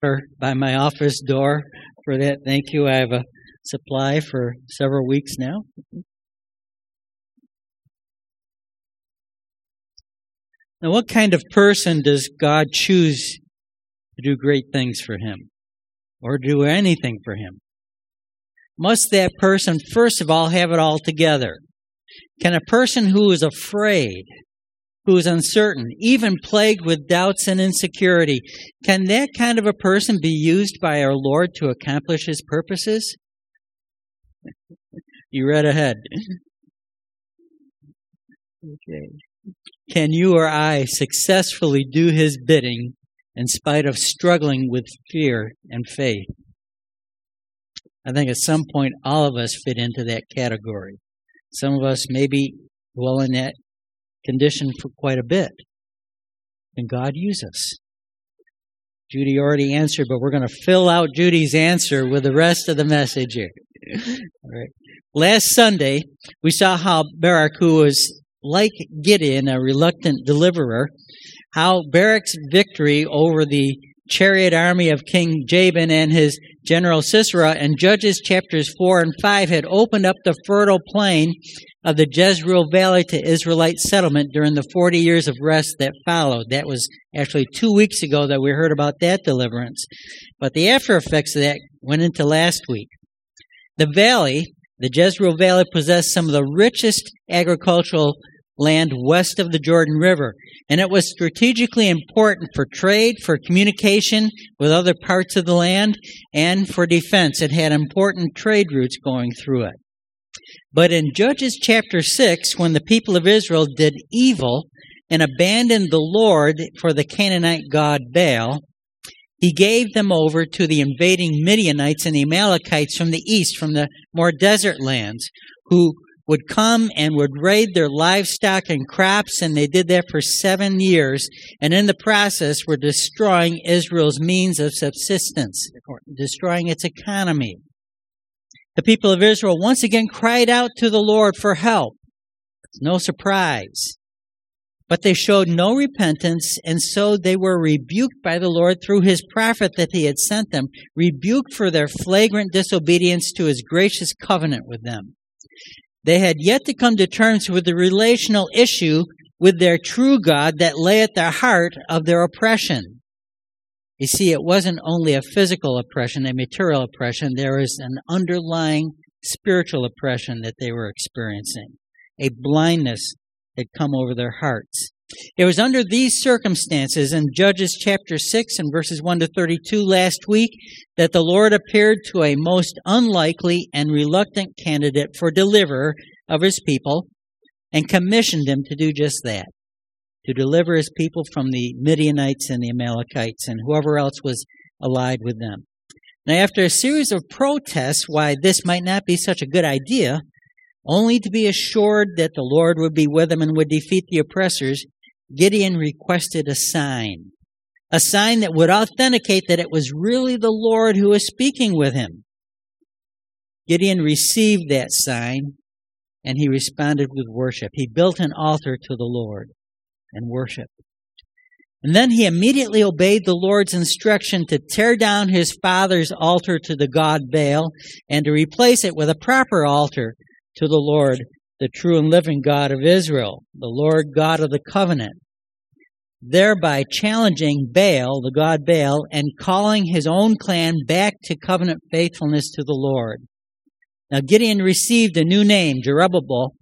by my office door for that. Thank you. I have a supply for several weeks now. Now, what kind of person does God choose to do great things for him or do anything for him? Must that person, first of all, have it all together? Can a person who is afraid, who is uncertain, even plagued with doubts and insecurity, can that kind of a person be used by our Lord to accomplish his purposes? You read ahead. Okay. Can you or I successfully do his bidding in spite of struggling with fear and faith? I think at some point all of us fit into that category. Some of us maybe dwell in that condition for quite a bit. Can God use us? Judy already answered, but we're going to fill out Judy's answer with the rest of the message here. All right. Last Sunday, we saw how Barak, who was like Gideon, a reluctant deliverer, how Barak's victory over the chariot army of King Jabin and his general Sisera in Judges chapters 4 and 5 had opened up the fertile plain of the Jezreel Valley to Israelite settlement during the 40 years of rest that followed. That was actually 2 weeks ago that we heard about that deliverance. But the after effects of that went into last week. The valley, the Jezreel Valley, possessed some of the richest agricultural land west of the Jordan River, and it was strategically important for trade, for communication with other parts of the land, and for defense. It had important trade routes going through it. But in Judges chapter 6, when the people of Israel did evil and abandoned the Lord for the Canaanite god Baal, he gave them over to the invading Midianites and the Amalekites from the east, from the more desert lands, who would come and would raid their livestock and crops, and they did that for 7 years, and in the process were destroying Israel's means of subsistence, destroying its economy. The people of Israel once again cried out to the Lord for help. It's no surprise. But they showed no repentance, and so they were rebuked by the Lord through his prophet that he had sent them, rebuked for their flagrant disobedience to his gracious covenant with them. They had yet to come to terms with the relational issue with their true God that lay at the heart of their oppression. You see, it wasn't only a physical oppression, a material oppression. There was an underlying spiritual oppression that they were experiencing. A blindness had come over their hearts. It was under these circumstances in Judges chapter 6 and verses 1 to 32 last week that the Lord appeared to a most unlikely and reluctant candidate for deliverer of his people and commissioned him to do just that, to deliver his people from the Midianites and the Amalekites and whoever else was allied with them. Now, after a series of protests why this might not be such a good idea, only to be assured that the Lord would be with him and would defeat the oppressors, Gideon requested a sign that would authenticate that it was really the Lord who was speaking with him. Gideon received that sign, and he responded with worship. He built an altar to the Lord and worshiped. And then he immediately obeyed the Lord's instruction to tear down his father's altar to the god Baal and to replace it with a proper altar to the Lord, the true and living God of Israel, the Lord God of the covenant, thereby challenging Baal, the god Baal, and calling his own clan back to covenant faithfulness to the Lord. Now Gideon received a new name, Jerubbaal.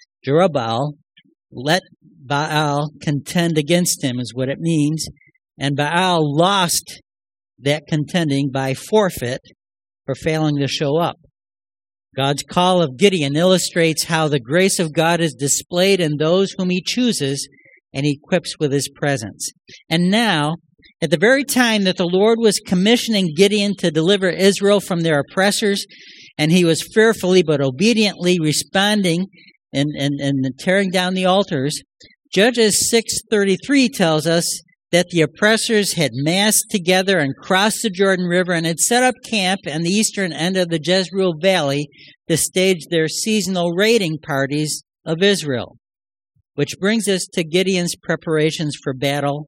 Let Baal contend against him is what it means. And Baal lost that contending by forfeit for failing to show up. God's call of Gideon illustrates how the grace of God is displayed in those whom he chooses and equips with his presence. And now, at the very time that the Lord was commissioning Gideon to deliver Israel from their oppressors, and he was fearfully but obediently responding and tearing down the altars, Judges 6:33 tells us that the oppressors had massed together and crossed the Jordan River and had set up camp in the eastern end of the Jezreel Valley to stage their seasonal raiding parties of Israel. Which brings us to Gideon's preparations for battle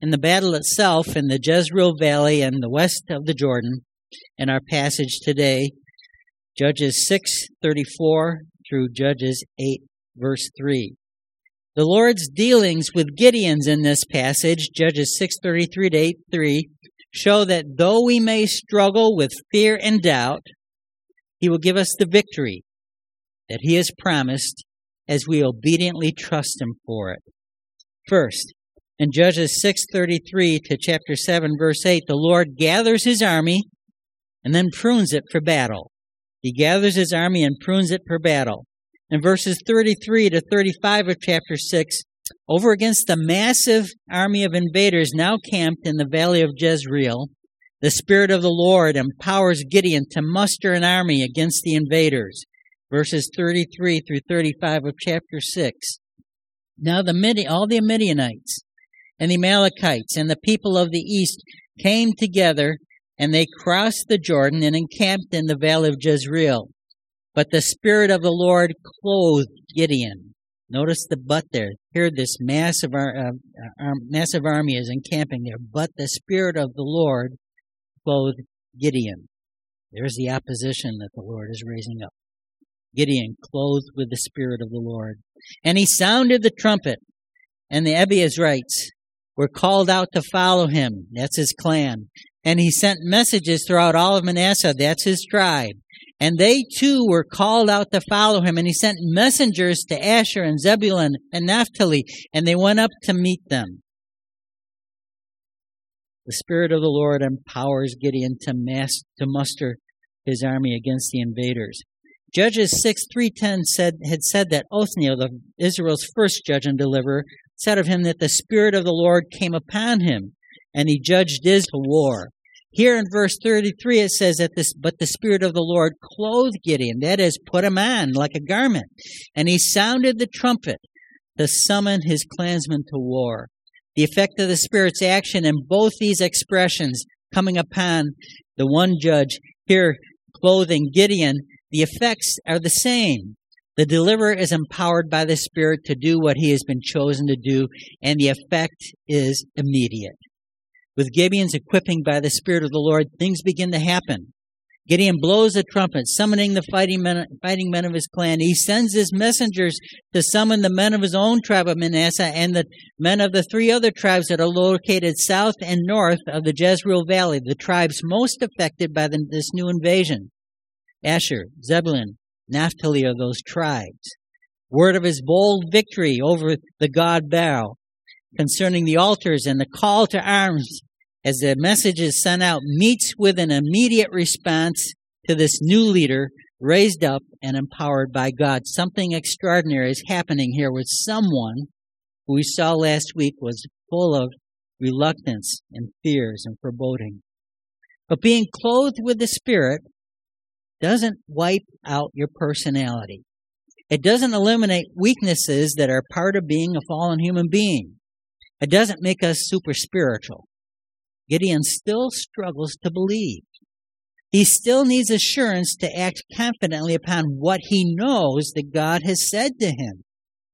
in the battle itself in the Jezreel Valley and the west of the Jordan in our passage today, Judges 6:34 through Judges 8, verse 3. The Lord's dealings with Gideon's in this passage, Judges 6:33 to 8:3, show that though we may struggle with fear and doubt, He will give us the victory that He has promised as we obediently trust Him for it. First, in Judges 6:33 to chapter 7, verse 8, the Lord gathers His army and then prunes it for battle. He gathers His army and prunes it for battle. In verses 33 to 35 of chapter 6, over against the massive army of invaders now camped in the valley of Jezreel, the Spirit of the Lord empowers Gideon to muster an army against the invaders. Verses 33 through 35 of chapter 6. Now all the Midianites and the Amalekites and the people of the east came together, and they crossed the Jordan and encamped in the valley of Jezreel. But the Spirit of the Lord clothed Gideon. Notice the but there. Here this massive army is encamping there. But the Spirit of the Lord clothed Gideon. There's the opposition that the Lord is raising up. Gideon clothed with the Spirit of the Lord. And he sounded the trumpet, and the Abiezrites were called out to follow him. That's his clan. And he sent messages throughout all of Manasseh. That's his tribe. And they too were called out to follow him. And he sent messengers to Asher and Zebulun and Naphtali, and they went up to meet them. The Spirit of the Lord empowers Gideon to muster his army against the invaders. Judges 6:3-10 had said that Othniel, Israel's first judge and deliverer, said of him that the Spirit of the Lord came upon him, and he judged Israel to war. Here in verse 33 it says that but the Spirit of the Lord clothed Gideon, that is, put him on like a garment, and he sounded the trumpet to summon his clansmen to war. The effect of the Spirit's action in both these expressions, coming upon the one judge, here clothing Gideon, the effects are the same. The deliverer is empowered by the Spirit to do what he has been chosen to do, and the effect is immediate. With Gideon's equipping by the Spirit of the Lord, things begin to happen. Gideon blows the trumpet, summoning the fighting men of his clan. He sends his messengers to summon the men of his own tribe of Manasseh and the men of the three other tribes that are located south and north of the Jezreel Valley, the tribes most affected by this new invasion. Asher, Zebulun, Naphtali are those tribes. Word of his bold victory over the god Baal, concerning the altars and the call to arms as the message is sent out, meets with an immediate response to this new leader raised up and empowered by God. Something extraordinary is happening here with someone who we saw last week was full of reluctance and fears and foreboding. But being clothed with the Spirit doesn't wipe out your personality. It doesn't eliminate weaknesses that are part of being a fallen human being. It doesn't make us super spiritual. Gideon still struggles to believe. He still needs assurance to act confidently upon what he knows that God has said to him.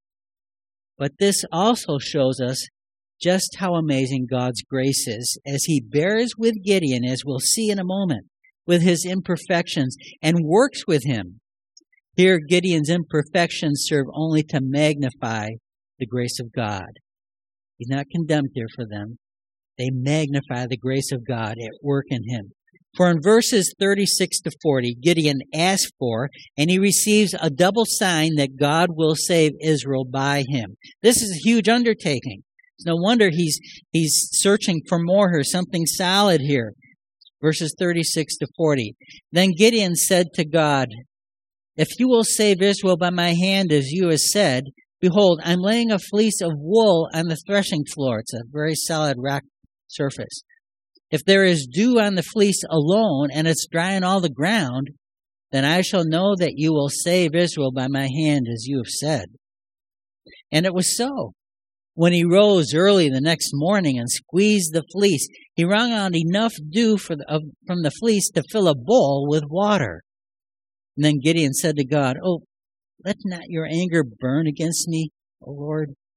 But this also shows us just how amazing God's grace is as he bears with Gideon, as we'll see in a moment, with his imperfections and works with him. Here, Gideon's imperfections serve only to magnify the grace of God. He's not condemned here for them. They magnify the grace of God at work in him. For in verses 36 to 40, Gideon asks for, and he receives a double sign that God will save Israel by him. This is a huge undertaking. It's no wonder he's searching for more here, something solid here. Verses 36 to 40. Then Gideon said to God, "If you will save Israel by my hand, as you have said, behold, I'm laying a fleece of wool on the threshing floor." It's a very solid rock surface. "If there is dew on the fleece alone, and it's dry on all the ground, then I shall know that you will save Israel by my hand, as you have said." And it was so. When he rose early the next morning and squeezed the fleece, he wrung out enough dew from the fleece to fill a bowl with water. And then Gideon said to God, "Oh, let not your anger burn against me, O Lord.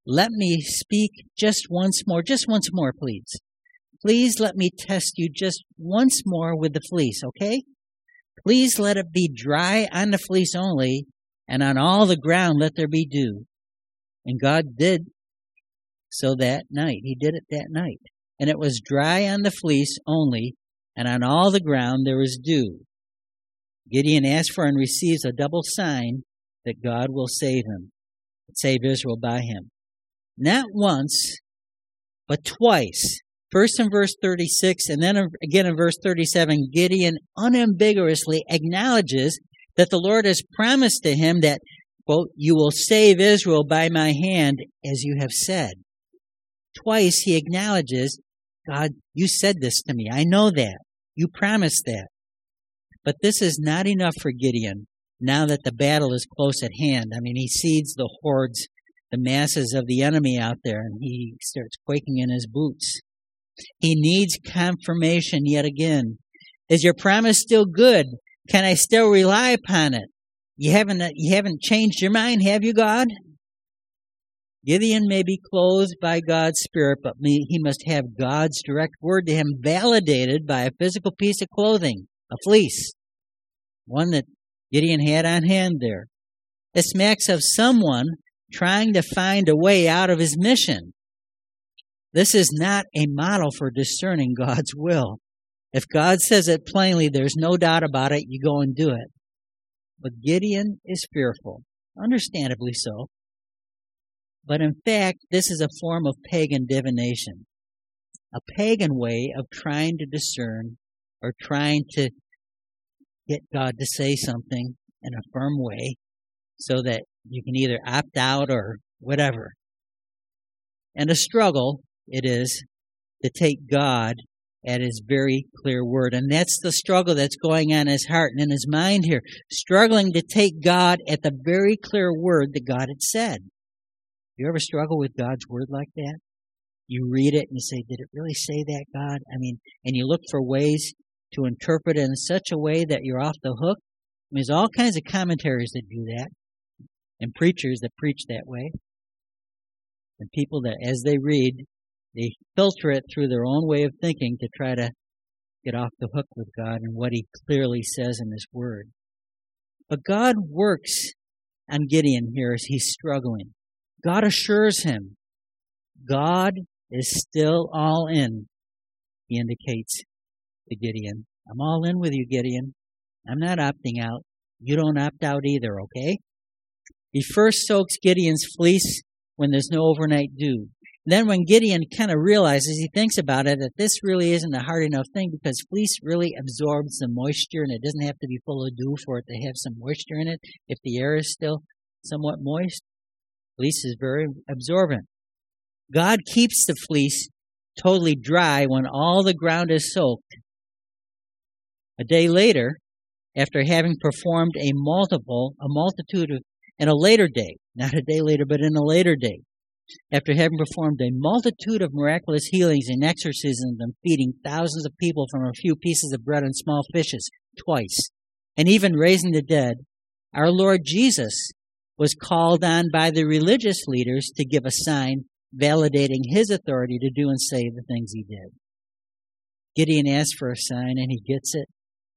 let me speak just once more, please. Please let me test you just once more with the fleece, okay? Please let it be dry on the fleece only, and on all the ground let there be dew. And God did so that night. He did it that night. And it was dry on the fleece only, and on all the ground there was dew. Gideon asks for and receives a double sign that God will save him, save Israel by him. Not once, but twice. First in verse 36, and then again in verse 37, Gideon unambiguously acknowledges that the Lord has promised to him that, quote, you will save Israel by my hand, as you have said. Twice he acknowledges, God, you said this to me. I know that. You promised that. But this is not enough for Gideon now that the battle is close at hand. I mean, he sees the hordes, the masses of the enemy out there, and he starts quaking in his boots. He needs confirmation yet again. Is your promise still good? Can I still rely upon it? You haven't changed your mind, have you, God? Gideon may be clothed by God's Spirit, but he must have God's direct word to him validated by a physical piece of clothing, a fleece, one that Gideon had on hand there. It smacks of someone trying to find a way out of his mission. This is not a model for discerning God's will. If God says it plainly, there's no doubt about it, you go and do it. But Gideon is fearful, understandably so. But in fact, this is a form of pagan divination, a pagan way of trying to discern or trying to get God to say something in a firm way so that you can either opt out or whatever. And a struggle it is to take God at his very clear word. And that's the struggle that's going on in his heart and in his mind here, struggling to take God at the very clear word that God had said. You ever struggle with God's word like that? You read it and you say, did it really say that, God? I mean, and you look for ways to interpret it in such a way that you're off the hook. I mean, there's all kinds of commentaries that do that, and preachers that preach that way, and people that, as they read, they filter it through their own way of thinking to try to get off the hook with God and what he clearly says in his word. But God works on Gideon here as he's struggling. God assures him, God is still all in, he indicates to Gideon. I'm all in with you, Gideon. I'm not opting out. You don't opt out either, okay? He first soaks Gideon's fleece when there's no overnight dew. Then when Gideon kind of realizes, he thinks about it, that this really isn't a hard enough thing because fleece really absorbs the moisture and it doesn't have to be full of dew for it to have some moisture in it. If the air is still somewhat moist, fleece is very absorbent. God keeps the fleece totally dry when all the ground is soaked. A day later, after having performed a multitude of, in a later day, not a day later, but in a later day, after having performed a multitude of miraculous healings and exorcisms and feeding thousands of people from a few pieces of bread and small fishes twice, and even raising the dead, our Lord Jesus was called on by the religious leaders to give a sign validating his authority to do and say the things he did. Gideon asked for a sign and he gets it.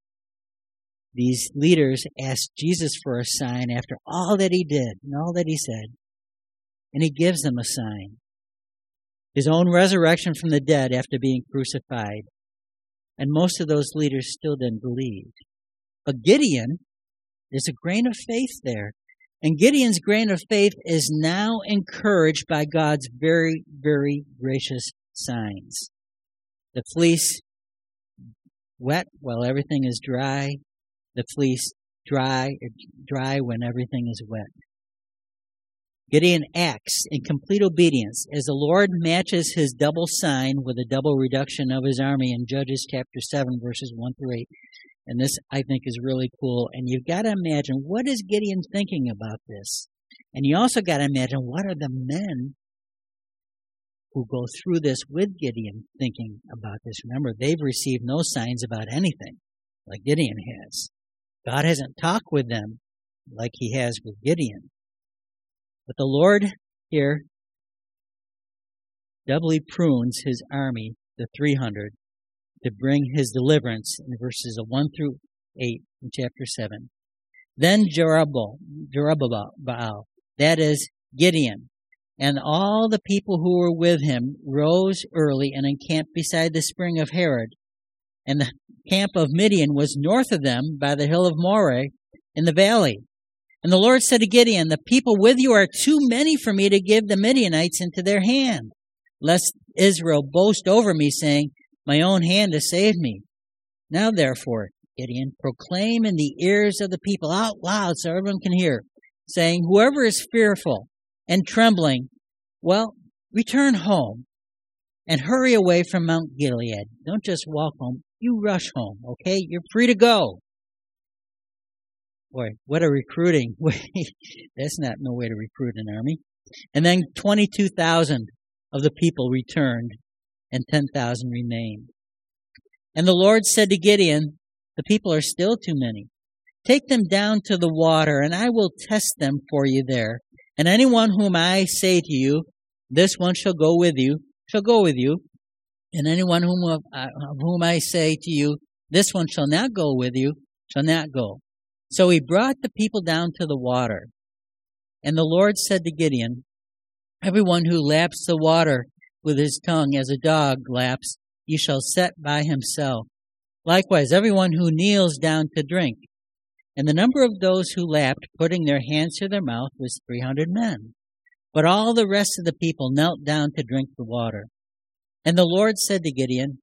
These leaders asked Jesus for a sign after all that he did and all that he said. And he gives them a sign. His own resurrection from the dead after being crucified. And most of those leaders still didn't believe. But Gideon, there's a grain of faith there. And Gideon's grain of faith is now encouraged by God's very, very gracious signs. The fleece wet while everything is dry. The fleece dry when everything is wet. Gideon acts in complete obedience as the Lord matches his double sign with a double reduction of his army in Judges chapter 7, verses 1 through 8. And this, I think, is really cool. And you've got to imagine, what is Gideon thinking about this? And you also got to imagine, what are the men who go through this with Gideon thinking about this? Remember, they've received no signs about anything like Gideon has. God hasn't talked with them like he has with Gideon. But the Lord here doubly prunes his army, the 300, to bring his deliverance in verses 1 through 8 in chapter 7. Then Jerubbaal, that is Gideon, and all the people who were with him rose early and encamped beside the spring of Harod. And the camp of Midian was north of them by the hill of Moreh in the valley. And the Lord said to Gideon, the people with you are too many for me to give the Midianites into their hand, lest Israel boast over me, saying, my own hand has saved me. Now therefore, Gideon, proclaim in the ears of the people out loud so everyone can hear, saying, whoever is fearful and trembling, well, return home and hurry away from Mount Gilead. Don't just walk home. You rush home, okay? You're free to go. Boy, what a recruiting way. That's not no way to recruit an army. And then 22,000 of the people returned, and 10,000 remained. And the Lord said to Gideon, the people are still too many. Take them down to the water, and I will test them for you there. And anyone whom I say to you, this one shall go with you, shall go with you. And anyone of whom I say to you, this one shall not go with you, shall not go. So he brought the people down to the water. And the Lord said to Gideon, everyone who laps the water with his tongue as a dog laps, you shall set by himself. Likewise, everyone who kneels down to drink. And the number of those who lapped, putting their hands to their mouth, was 300 men. But all the rest of the people knelt down to drink the water. And the Lord said to Gideon,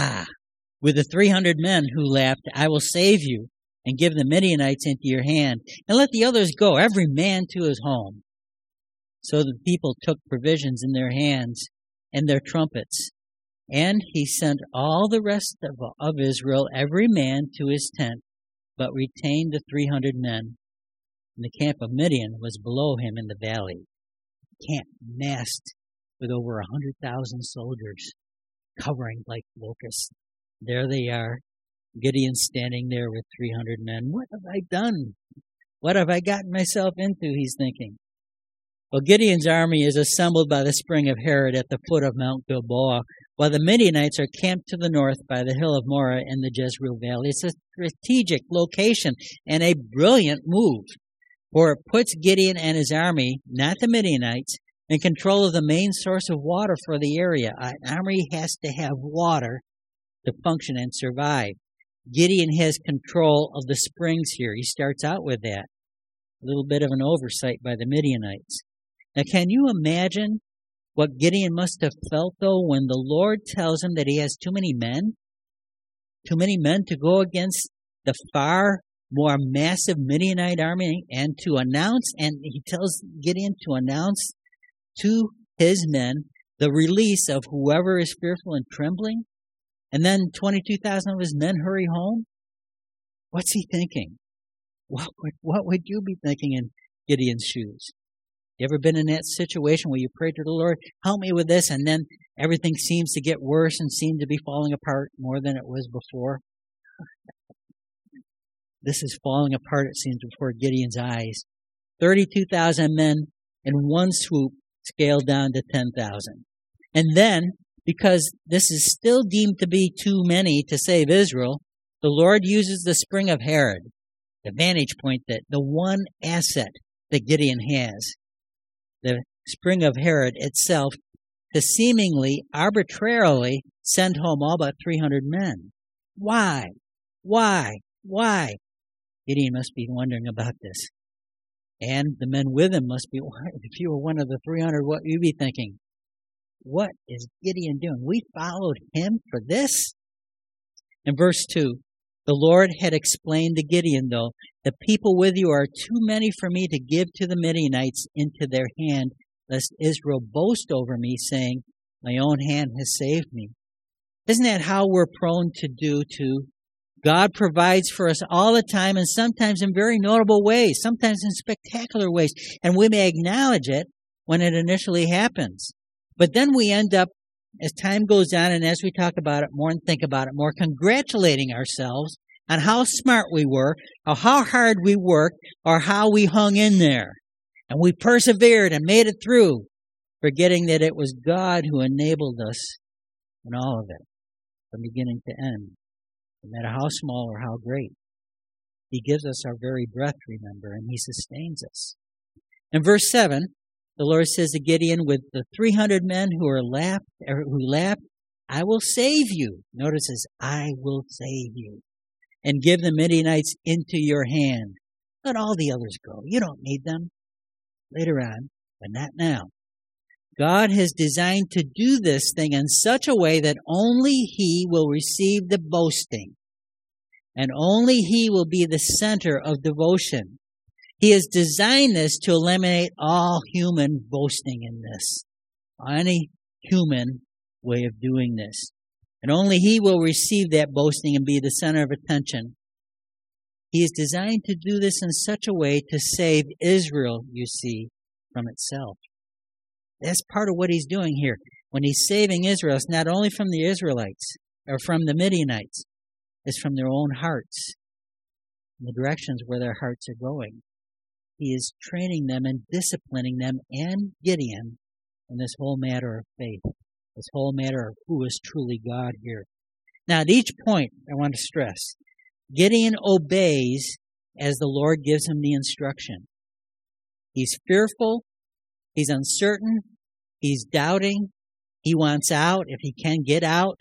with the 300 men who lapped, I will save you and give the Midianites into your hand, and let the others go, every man to his home. So the people took provisions in their hands and their trumpets. And he sent all the rest of Israel, every man to his tent, but retained the 300 men. And the camp of Midian was below him in the valley, camp massed with over 100,000 soldiers, covering like locusts. There they are, Gideon standing there with 300 men. What have I done? What have I gotten myself into, he's thinking. Well, Gideon's army is assembled by the spring of Harod at the foot of Mount Gilboa, while the Midianites are camped to the north by the hill of Moreh in the Jezreel Valley. It's a strategic location and a brilliant move, for it puts Gideon and his army, not the Midianites, in control of the main source of water for the area. An army has to have water to function and survive. Gideon has control of the springs here. He starts out with that. A little bit of an oversight by the Midianites. Now, can you imagine what Gideon must have felt, though, when the Lord tells him that he has too many men? Too many men to go against the far more massive Midianite army, and he tells Gideon to announce to his men the release of whoever is fearful and trembling, and then 22,000 of his men hurry home? What's he thinking? What would you be thinking in Gideon's shoes? You ever been in that situation where you pray to the Lord, help me with this, and then everything seems to get worse and seems to be falling apart more than it was before? This is falling apart, it seems, before Gideon's eyes. 32,000 men in one swoop scaled down to 10,000. And then, because this is still deemed to be too many to save Israel, the Lord uses the spring of Harod, the vantage point, that the one asset that Gideon has, the spring of Harod itself, to seemingly arbitrarily send home all but 300 men. Why? Gideon must be wondering about this. And the men with him must be, if you were one of the 300, what would you be thinking? What is Gideon doing? We followed him for this? In verse 2, the Lord had explained to Gideon, though, the people with you are too many for me to give to the Midianites into their hand, lest Israel boast over me, saying, my own hand has saved me. Isn't that how we're prone to do too? God provides for us all the time, and sometimes in very notable ways, sometimes in spectacular ways, and we may acknowledge it when it initially happens. But then we end up, as time goes on and as we talk about it more and think about it more, congratulating ourselves on how smart we were, or how hard we worked, or how we hung in there. And we persevered and made it through. forgetting that it was God who enabled us in all of it, from beginning to end, no matter how small or how great. He gives us our very breath, remember, and He sustains us. In verse 7, the Lord says to Gideon, with the 300 men who laughed, I will save you. Notice this, I will save you, and give the Midianites into your hand. Let all the others go. You don't need them. Later on, but not now. God has designed to do this thing in such a way that only He will receive the boasting, and only He will be the center of devotion. He has designed this to eliminate all human boasting in this, any human way of doing this. And only He will receive that boasting and be the center of attention. He is designed to do this in such a way to save Israel, you see, from itself. That's part of what He's doing here. When He's saving Israel, it's not only from the Israelites or from the Midianites, it's from their own hearts, and the directions where their hearts are going. He is training them and disciplining them and Gideon in this whole matter of faith, this whole matter of who is truly God here. Now, at each point, I want to stress, Gideon obeys as the Lord gives him the instruction. He's fearful, he's uncertain, he's doubting, he wants out if he can get out.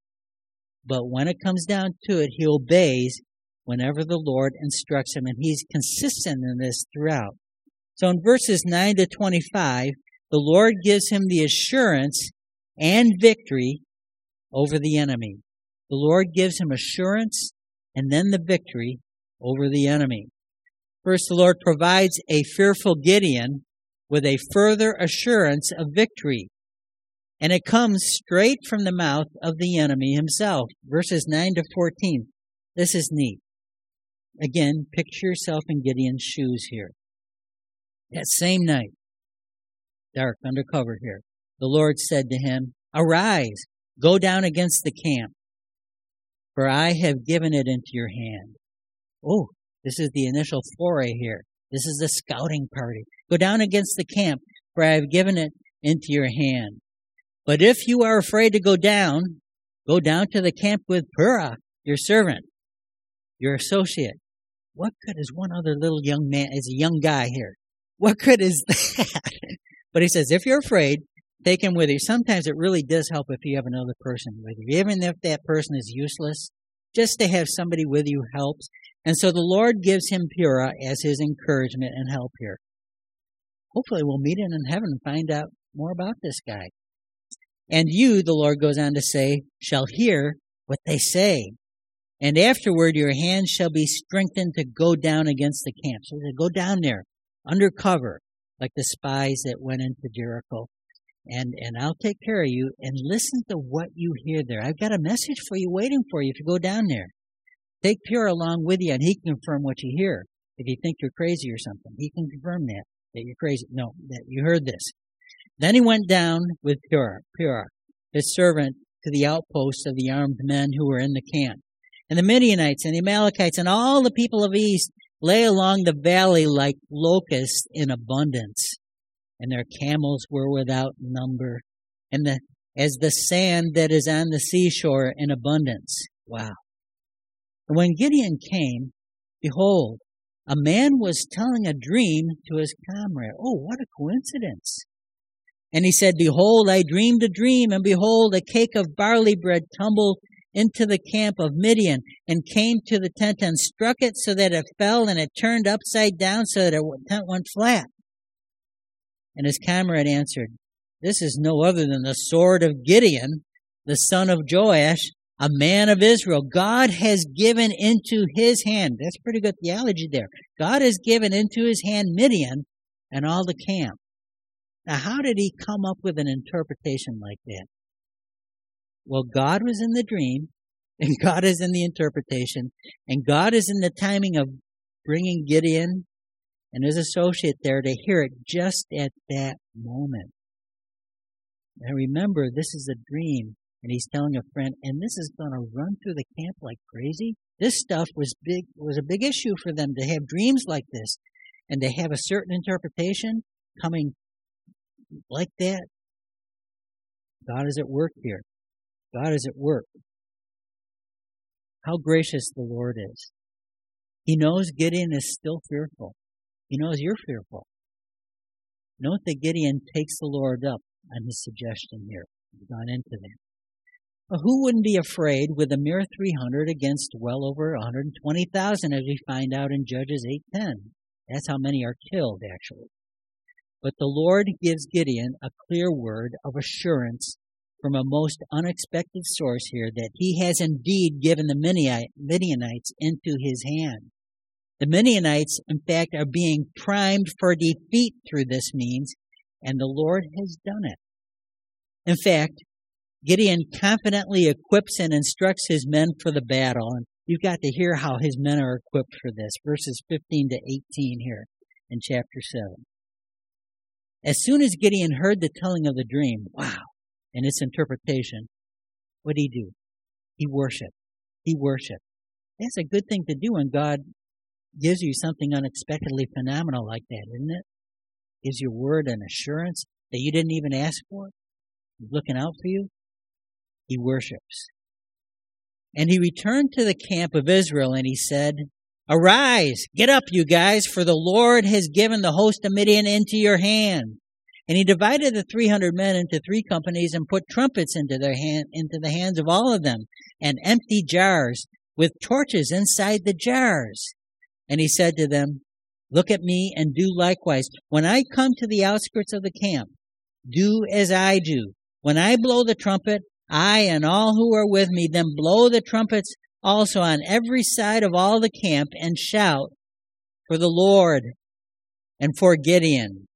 But when it comes down to it, he obeys whenever the Lord instructs him, and he's consistent in this throughout. So in verses 9 to 25, the Lord gives him the assurance and victory over the enemy. The Lord gives him assurance and then the victory over the enemy. First, the Lord provides a fearful Gideon with a further assurance of victory. And it comes straight from the mouth of the enemy himself. Verses 9 to 14. This is neat. Again, picture yourself in Gideon's shoes here. That same night, dark, undercover here, the Lord said to him, Arise, go down against the camp, for I have given it into your hand. Oh, this is the initial foray here. This is the scouting party. Go down against the camp, for I have given it into your hand. But if you are afraid to go down to the camp with Purah, your servant, your associate. What good is one other little young man, is a young guy here? What good is that? But he says, if you're afraid, take him with you. Sometimes it really does help if you have another person with you. Even if that person is useless, just to have somebody with you helps. And so the Lord gives him Purah as his encouragement and help here. Hopefully we'll meet him in heaven and find out more about this guy. And you, the Lord goes on to say, shall hear what they say. And afterward your hand shall be strengthened to go down against the camp. So to go down there, undercover, like the spies that went into Jericho. And I'll take care of you, and listen to what you hear there. I've got a message for you waiting for you if you go down there. Take Purah along with you, and he can confirm what you hear. If you think you're crazy or something, he can confirm that you're crazy. No, that you heard this. Then he went down with Purah, his servant, to the outposts of the armed men who were in the camp. And the Midianites and the Amalekites and all the people of east lay along the valley like locusts in abundance. And their camels were without number, and as the sand that is on the seashore in abundance. Wow. And when Gideon came, behold, a man was telling a dream to his comrade. Oh, what a coincidence. And he said, Behold, I dreamed a dream, and behold, a cake of barley bread tumbled into the camp of Midian, and came to the tent and struck it so that it fell, and it turned upside down so that the tent went flat. And his comrade answered, This is no other than the sword of Gideon, the son of Joash, a man of Israel. God has given into his hand. That's pretty good theology there. God has given into his hand Midian and all the camp. Now, how did he come up with an interpretation like that? Well, God was in the dream, and God is in the interpretation, and God is in the timing of bringing Gideon and his associate there to hear it just at that moment. Now remember, this is a dream, and he's telling a friend, and this is going to run through the camp like crazy. This stuff was a big issue for them to have dreams like this, and to have a certain interpretation coming like that? God is at work here. God is at work. How gracious the Lord is. He knows Gideon is still fearful. He knows you're fearful. Note that Gideon takes the Lord up on his suggestion here. We've gone into that. But who wouldn't be afraid with a mere 300 against well over 120,000, as we find out in Judges 8:10? That's how many are killed, actually. But the Lord gives Gideon a clear word of assurance from a most unexpected source here that he has indeed given the Midianites into his hand. The Midianites, in fact, are being primed for defeat through this means, and the Lord has done it. In fact, Gideon confidently equips and instructs his men for the battle, and you've got to hear how his men are equipped for this, verses 15 to 18 here in chapter 7. As soon as Gideon heard the telling of the dream, and its interpretation, what did he do? He worshiped. He worshiped. That's a good thing to do when God gives you something unexpectedly phenomenal like that, isn't it? Gives you a word and assurance that you didn't even ask for. He's looking out for you. He worships. And he returned to the camp of Israel and he said, "Arise, get up, you guys, for the Lord has given the host of Midian into your hand." And he divided the 300 men into 3 companies and put trumpets into the hands of all of them, and empty jars with torches inside the jars. And he said to them, "Look at me and do likewise. When I come to the outskirts of the camp, do as I do. When I blow the trumpet, I and all who are with me, then blow the trumpets also on every side of all the camp and shout for the Lord and for Gideon."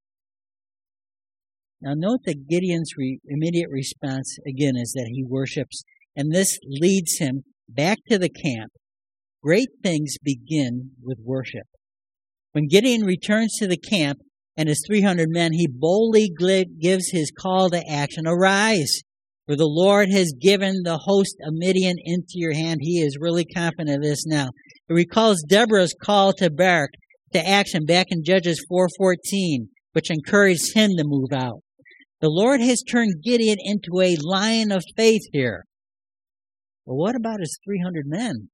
Now note that Gideon's immediate response, again, is that he worships, and this leads him back to the camp. Great things begin with worship. When Gideon returns to the camp and his 300 men, he boldly gives his call to action. "Arise, for the Lord has given the host of Midian into your hand." He is really confident of this now. It recalls Deborah's call to Barak to action back in Judges 4:14, which encouraged him to move out. The Lord has turned Gideon into a lion of faith here. Well, what about his 300 men?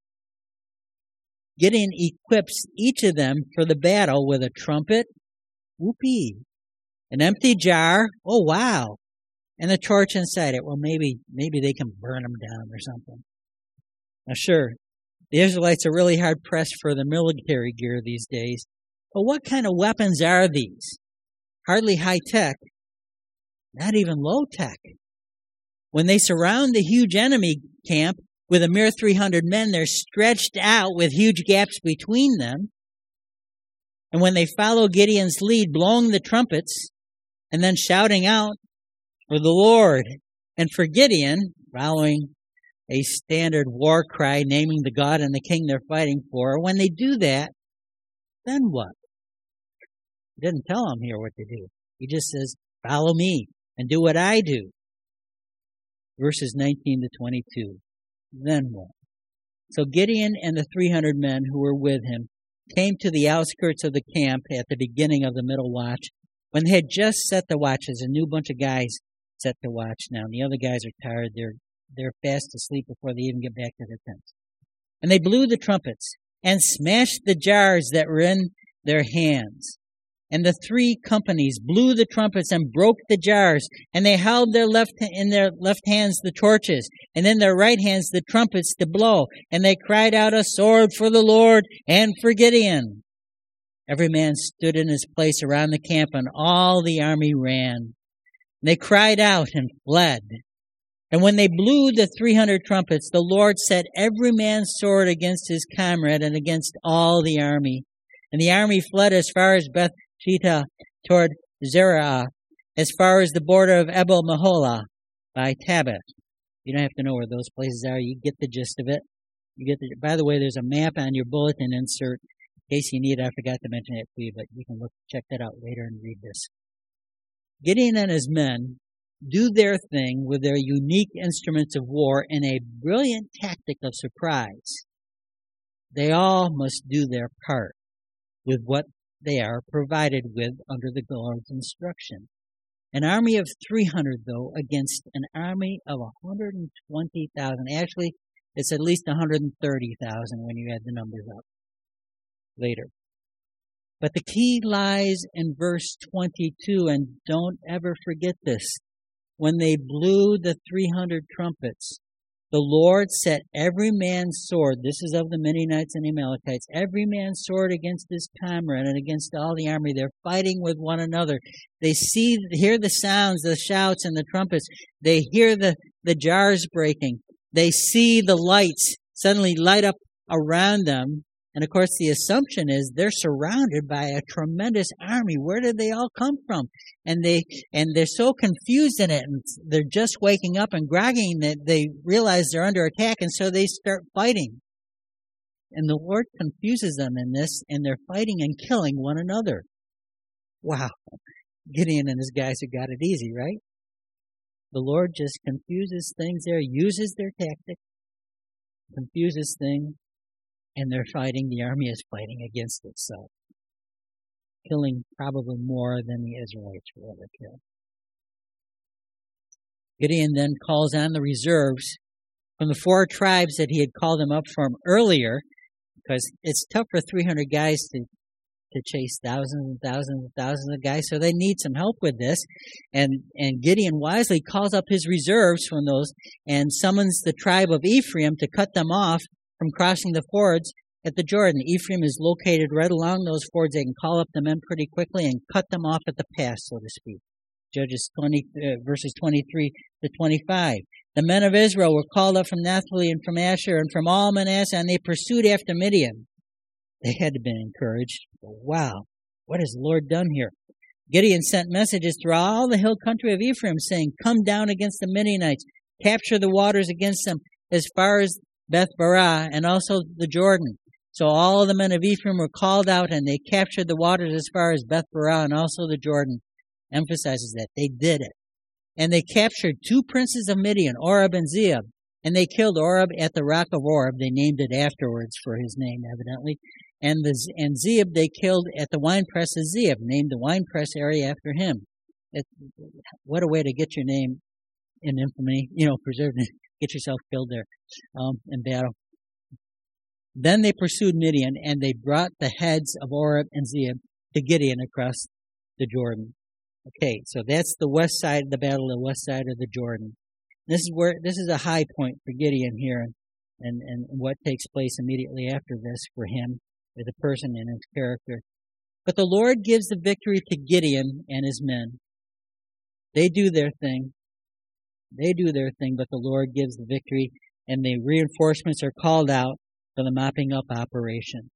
Gideon equips each of them for the battle with a trumpet, whoopee, an empty jar, oh wow, and a torch inside it. Well, maybe they can burn them down or something. Now, sure, the Israelites are really hard pressed for the military gear these days, but what kind of weapons are these? Hardly high tech, not even low tech. When they surround the huge enemy camp with a mere 300 men, they're stretched out with huge gaps between them. And when they follow Gideon's lead, blowing the trumpets and then shouting out for the Lord and for Gideon, following a standard war cry naming the God and the king they're fighting for, when they do that, then what? He doesn't tell them here what to do. He just says, "Follow me and do what I do." Verses 19 to 22. Then what? So Gideon and the 300 men who were with him came to the outskirts of the camp at the beginning of the middle watch, when they had just set the watches. A new bunch of guys set the watch now, and the other guys are tired. They're fast asleep before they even get back to their tents. And they blew the trumpets and smashed the jars that were in their hands. And the 3 companies blew the trumpets and broke the jars, and they held in their left hands the torches, and in their right hands the trumpets to blow. And they cried out, "A sword for the Lord and for Gideon." Every man stood in his place around the camp, and all the army ran. And they cried out and fled. And when they blew the 300 trumpets, the Lord set every man's sword against his comrade and against all the army. And the army fled as far as Beth-Shittah toward Zerah, as far as the border of Abel Meholah by Tabbath. You don't have to know where those places are. You get the gist of it. By the way, there's a map on your bulletin insert. In case you need it, I forgot to mention it to you, but you can check that out later and read this. Gideon and his men do their thing with their unique instruments of war in a brilliant tactic of surprise. They all must do their part with what they are provided with under the Lord's instruction. An army of 300, though, against an army of 120,000. Actually, it's at least 130,000 when you add the numbers up later. But the key lies in verse 22, and don't ever forget this. When they blew the 300 trumpets, the Lord set every man's sword, this is of the Midianites and Amalekites, every man's sword against his comrade and against all the army. They're fighting with one another. They hear the sounds, the shouts and the trumpets. They hear the jars breaking. They see the lights suddenly light up around them. And of course, the assumption is they're surrounded by a tremendous army. Where did they all come from? And they're so confused in it, and they're just waking up and groggy that they realize they're under attack, and so they start fighting. And the Lord confuses them in this, and they're fighting and killing one another. Wow. Gideon and his guys have got it easy, right? The Lord just confuses things there, uses their tactic, confuses things. And they're fighting, the army is fighting against itself, killing probably more than the Israelites will ever kill. Gideon then calls on the reserves from the 4 tribes that he had called them up from earlier, because it's tough for 300 guys to chase thousands and thousands and thousands of guys, so they need some help with this. And Gideon wisely calls up his reserves from those and summons the tribe of Ephraim to cut them off from crossing the fords at the Jordan. Ephraim is located right along those fords. They can call up the men pretty quickly and cut them off at the pass, so to speak. Judges 20, verses 23 to 25. The men of Israel were called up from Naphtali and from Asher and from all Manasseh, and they pursued after Midian. They had to be encouraged. Wow, what has the Lord done here? Gideon sent messages through all the hill country of Ephraim, saying, "Come down against the Midianites, capture the waters against them as far as Beth-barah, and also the Jordan." So all the men of Ephraim were called out, and they captured the waters as far as Beth-barah and also the Jordan. Emphasizes that. They did it. And they captured 2 princes of Midian, Oreb and Zeeb. And they killed Oreb at the rock of Oreb. They named it afterwards for his name, evidently. And Zeeb they killed at the winepress of Zeeb, named the winepress area after him. What a way to get your name in infamy, preserved and get yourself killed there in battle. Then they pursued Midian, and they brought the heads of Oreb and Zeeb to Gideon across the Jordan. Okay, so that's the west side of the battle, the west side of the Jordan. This is a high point for Gideon here, and what takes place immediately after this for him as a person and his character. But the Lord gives the victory to Gideon and his men. They do their thing. But the Lord gives the victory, and the reinforcements are called out for the mopping up operation.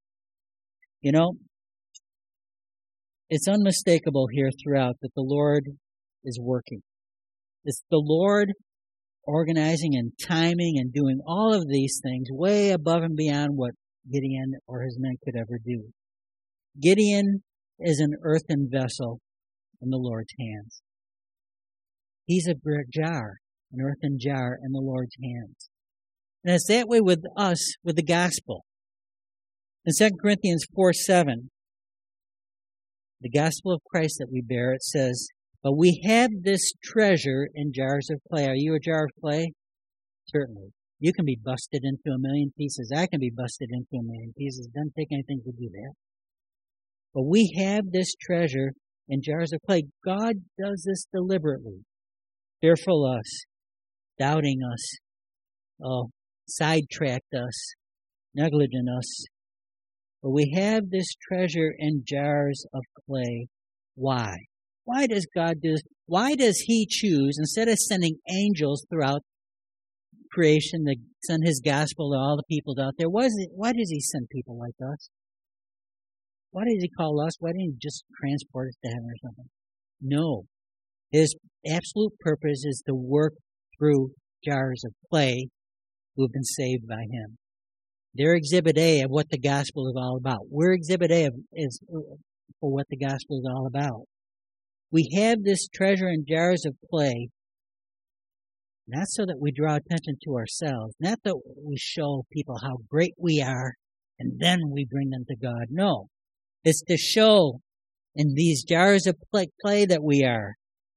It's unmistakable here throughout that the Lord is working. It's the Lord organizing and timing and doing all of these things way above and beyond what Gideon or his men could ever do. Gideon is an earthen vessel in the Lord's hands. He's a jar, an earthen jar in the Lord's hands. And it's that way with us, with the gospel. In 2 Corinthians 4:7, the gospel of Christ that we bear, it says, "But we have this treasure in jars of clay." Are you a jar of clay? Certainly. You can be busted into a million pieces. I can be busted into a million pieces. It doesn't take anything to do that. But we have this treasure in jars of clay. God does this deliberately. Fearful us, doubting us, sidetracked us, negligent us. But we have this treasure in jars of clay. Why? Why does God do this? Why does He choose, instead of sending angels throughout creation to send His gospel to all the people out there, why does He send people like us? Why does He call us? Why didn't He just transport us to heaven or something? No. His absolute purpose is to work through jars of clay who have been saved by Him. They're exhibit A of what the gospel is all about. We're exhibit A for what the gospel is all about. We have this treasure in jars of clay, not so that we draw attention to ourselves, not that we show people how great we are, and then we bring them to God. No. It's to show in these jars of clay that we are.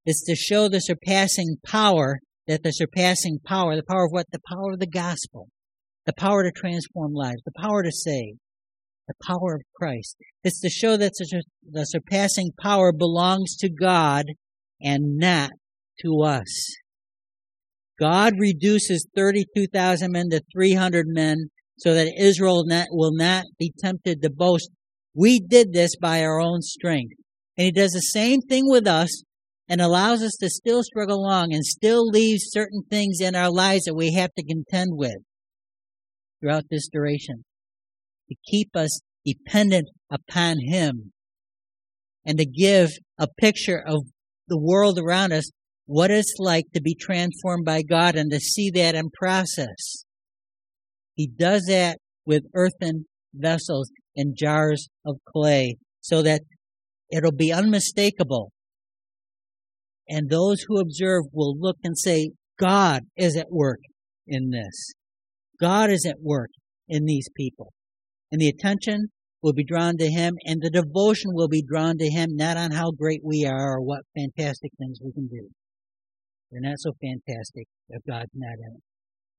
It's to show the surpassing power, the power of what? The power of the gospel, the power to transform lives, the power to save, the power of Christ. It's to show that the surpassing power belongs to God and not to us. God reduces 32,000 men to 300 men so that Israel will not be tempted to boast. We did this by our own strength. And He does the same thing with us and allows us to still struggle along and still leave certain things in our lives that we have to contend with throughout this duration to keep us dependent upon Him and to give a picture of the world around us, what it's like to be transformed by God and to see that in process. He does that with earthen vessels and jars of clay so that it'll be unmistakable. And those who observe will look and say, God is at work in this. God is at work in these people. And the attention will be drawn to Him, and the devotion will be drawn to Him, not on how great we are or what fantastic things we can do. They're not so fantastic if God's not in it.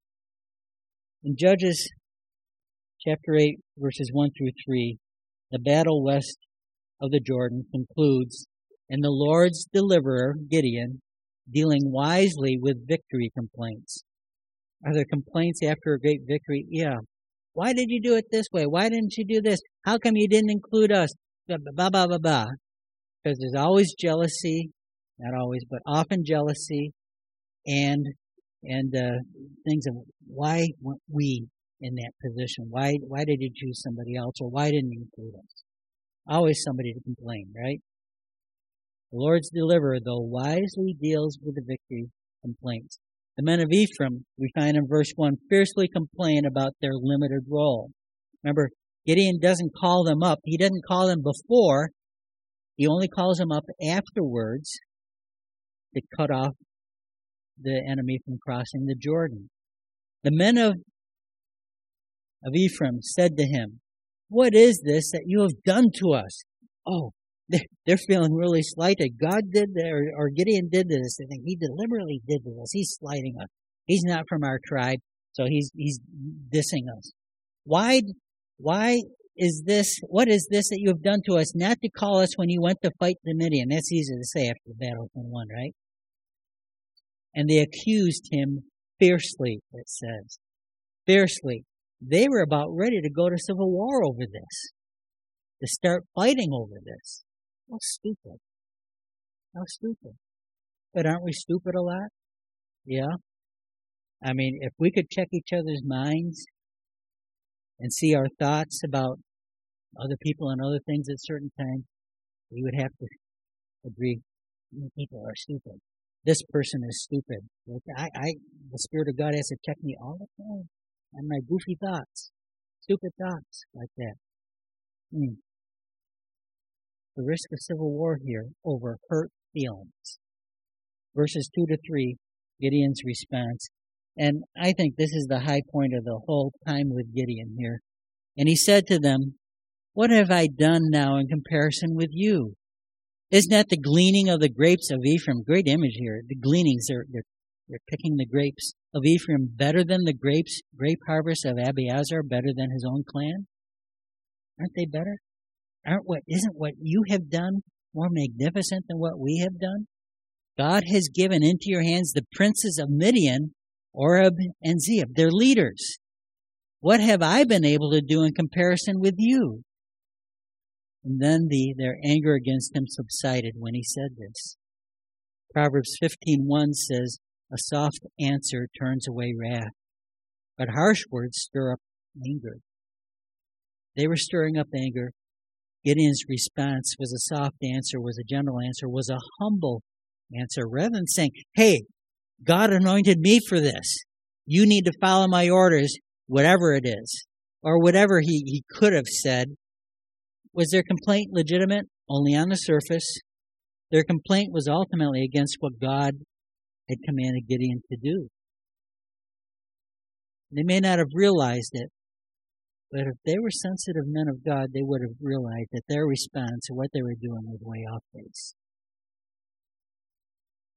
In Judges chapter 8, verses 1 through 3, the battle west of the Jordan concludes, and the Lord's deliverer, Gideon, dealing wisely with victory complaints. Are there complaints after a great victory? Yeah. Why did you do it this way? Why didn't you do this? How come you didn't include us? Blah, blah, blah, blah, blah. Because there's always jealousy, not always, but often jealousy, and things of why weren't we in that position? Why did you choose somebody else, or why didn't you include us? Always somebody to complain, right? The Lord's deliverer, though, wisely deals with the victory complaints. The men of Ephraim, we find in verse 1, fiercely complain about their limited role. Remember, Gideon doesn't call them up. He doesn't call them before. He only calls them up afterwards to cut off the enemy from crossing the Jordan. The men of Ephraim said to him, what is this that you have done to us? Oh, they're feeling really slighted. God did that, or Gideon did this. They think he deliberately did this. He's slighting us. He's not from our tribe, so he's dissing us. Why is this? What is this that you have done to us? Not to call us when you went to fight the Midian. That's easy to say after the battle's been won, right? And they accused him fiercely, it says. Fiercely. They were about ready to go to civil war over this, to start fighting over this. How stupid. How stupid. But aren't we stupid a lot? Yeah. I mean, if we could check each other's minds and see our thoughts about other people and other things at certain times, we would have to agree, people are stupid. This person is stupid. The Spirit of God has to check me all the time on my goofy thoughts, stupid thoughts like that. The risk of civil war here over hurt feelings. Verses 2 to 3, Gideon's response. And I think this is the high point of the whole time with Gideon here. And he said to them, what have I done now in comparison with you? Isn't that the gleaning of the grapes of Ephraim? Great image here. The gleanings, they're picking the grapes of Ephraim better than the grape harvest of Abiezer, better than his own clan? Aren't they better? Isn't what you have done more magnificent than what we have done? God has given into your hands the princes of Midian, Oreb and Zeeb. They're leaders. What have I been able to do in comparison with you? And then their anger against him subsided when he said this. Proverbs 15:1 says, a soft answer turns away wrath, but harsh words stir up anger. They were stirring up anger. Gideon's response was a soft answer, was a gentle answer, was a humble answer. Rather than saying, hey, God anointed me for this. You need to follow my orders, whatever it is. Or whatever he could have said. Was their complaint legitimate? Only on the surface. Their complaint was ultimately against what God had commanded Gideon to do. They may not have realized it, but if they were sensitive men of God, they would have realized that their response to what they were doing was way off base.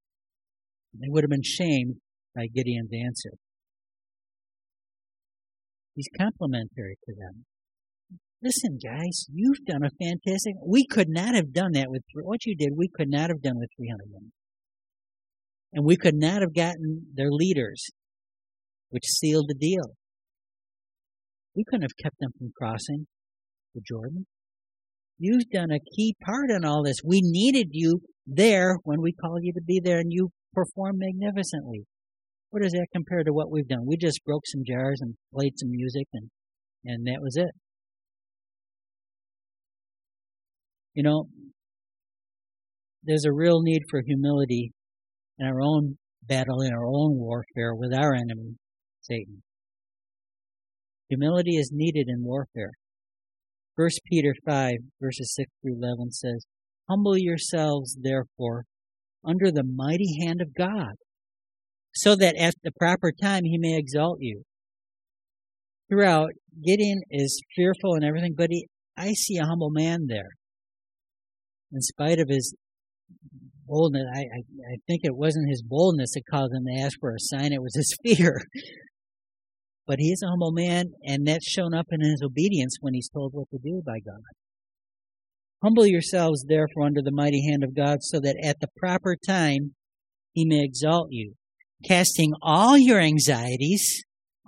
They would have been shamed by Gideon's answer. He's complimentary to them. Listen, guys, you've done a fantastic... We could not have done that with... What you did, we could not have done with 300 men. And we could not have gotten their leaders, which sealed the deal. We couldn't have kept them from crossing the Jordan. You've done a key part in all this. We needed you there when we called you to be there, and you performed magnificently. What does that compare to what we've done? We just broke some jars and played some music, and that was it. You know, there's a real need for humility in our own battle, in our own warfare with our enemy, Satan. Humility is needed in warfare. 1 Peter 5, verses 6 through 11 says, "Humble yourselves, therefore, under the mighty hand of God, so that at the proper time he may exalt you." Throughout, Gideon is fearful and everything, but I see a humble man there. In spite of his boldness, I think it wasn't his boldness that caused him to ask for a sign, it was his fear. But he is a humble man, and that's shown up in his obedience when he's told what to do by God. "Humble yourselves, therefore, under the mighty hand of God, so that at the proper time he may exalt you, casting all your anxieties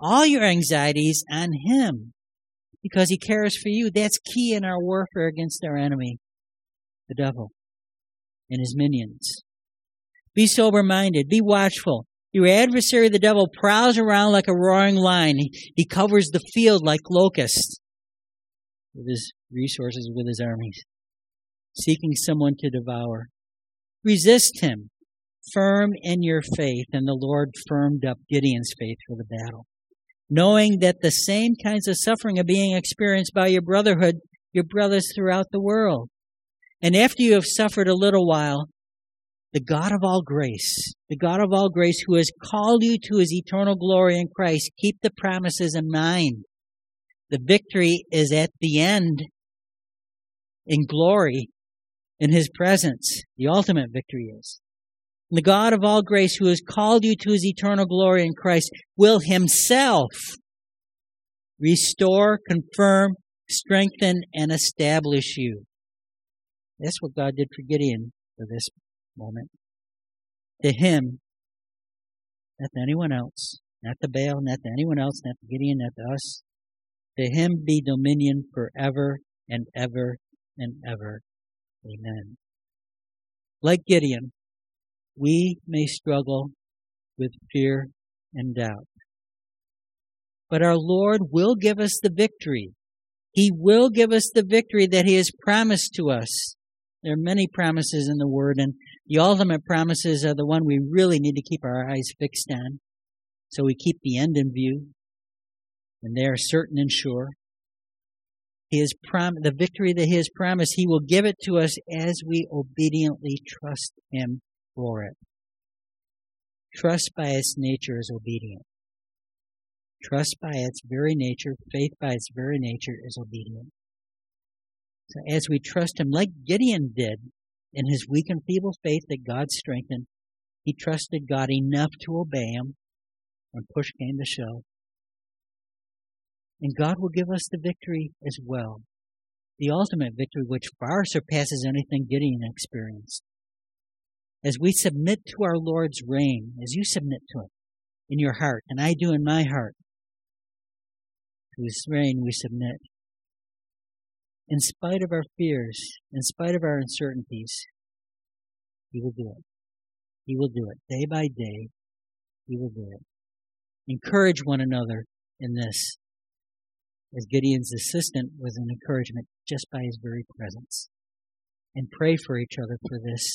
on him, because he cares for you." That's key in our warfare against our enemy, the devil, and his minions. "Be sober-minded, be watchful. Your adversary, the devil, prowls around like a roaring lion. He covers the field like locusts with his resources, with his armies, seeking someone to devour. Resist him, firm in your faith." And the Lord firmed up Gideon's faith for the battle, knowing that the same kinds of suffering are being experienced by your brotherhood, your brothers throughout the world. "And after you have suffered a little while, the God of all grace, who has called you to his eternal glory in Christ, keep the promises in mind. The victory is at the end in glory in his presence. The ultimate victory is. The God of all grace, who has called you to his eternal glory in Christ, will himself restore, confirm, strengthen, and establish you." That's what God did for Gideon for this moment. To him, not to anyone else, not to Baal, not to anyone else, not to Gideon, not to us. To him be dominion forever and ever and ever. Amen. Like Gideon, we may struggle with fear and doubt, but our Lord will give us the victory. He will give us the victory that he has promised to us. There are many promises in the Word, and the ultimate promises are the one we really need to keep our eyes fixed on, so we keep the end in view, and they are certain and sure. The victory that he has promised, he will give it to us as we obediently trust him for it. Trust by its nature is obedient. Trust by its very nature, faith by its very nature is obedient. So as we trust him, like Gideon did in his weak and feeble faith that God strengthened, he trusted God enough to obey him when push came to shove. And God will give us the victory as well, the ultimate victory which far surpasses anything Gideon experienced. As we submit to our Lord's reign, as you submit to it in your heart, and I do in my heart, to his reign we submit. In spite of our fears, in spite of our uncertainties, he will do it. He will do it. Day by day, he will do it. Encourage one another in this, as Gideon's assistant was an encouragement just by his very presence. And pray for each other for this.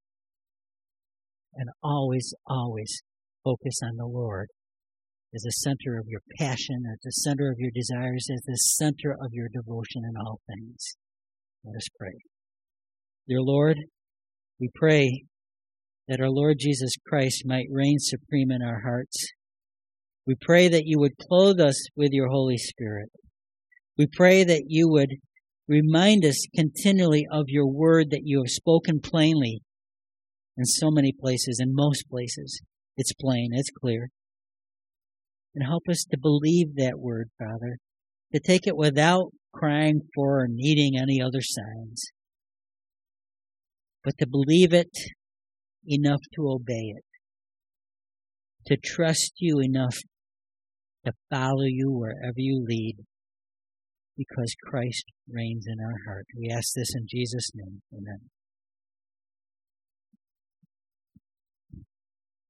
And always, always focus on the Lord as the center of your passion, as the center of your desires, as the center of your devotion in all things. Let us pray. Dear Lord, we pray that our Lord Jesus Christ might reign supreme in our hearts. We pray that you would clothe us with your Holy Spirit. We pray that you would remind us continually of your word that you have spoken plainly in so many places, in most places. It's plain, it's clear. And help us to believe that word, Father, to take it without crying for or needing any other signs, but to believe it enough to obey it, to trust you enough to follow you wherever you lead, because Christ reigns in our heart. We ask this in Jesus' name. Amen.